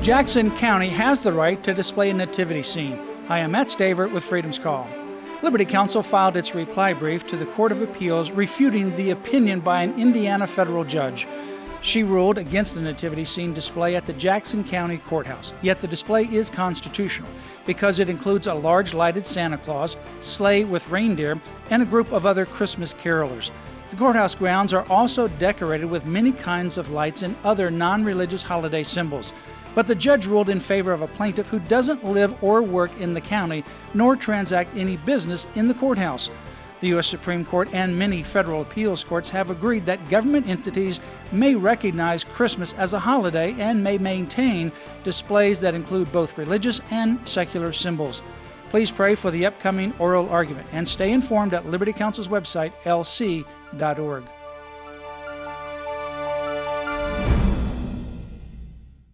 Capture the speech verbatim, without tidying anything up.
Jackson County has the right to display a nativity scene. I am Matt Staver with Freedom's Call. Liberty Counsel filed its reply brief to the Court of Appeals refuting the opinion by an Indiana federal judge. She ruled against the nativity scene display at the Jackson County Courthouse. Yet the display is constitutional because it includes a large lighted Santa Claus, sleigh with reindeer, and a group of other Christmas carolers. The courthouse grounds are also decorated with many kinds of lights and other non-religious holiday symbols. But the judge ruled in favor of a plaintiff who doesn't live or work in the county, nor transact any business in the courthouse. The U S Supreme Court and many federal appeals courts have agreed that government entities may recognize Christmas as a holiday and may maintain displays that include both religious and secular symbols. Please pray for the upcoming oral argument and stay informed at Liberty Counsel's website, L C dot org.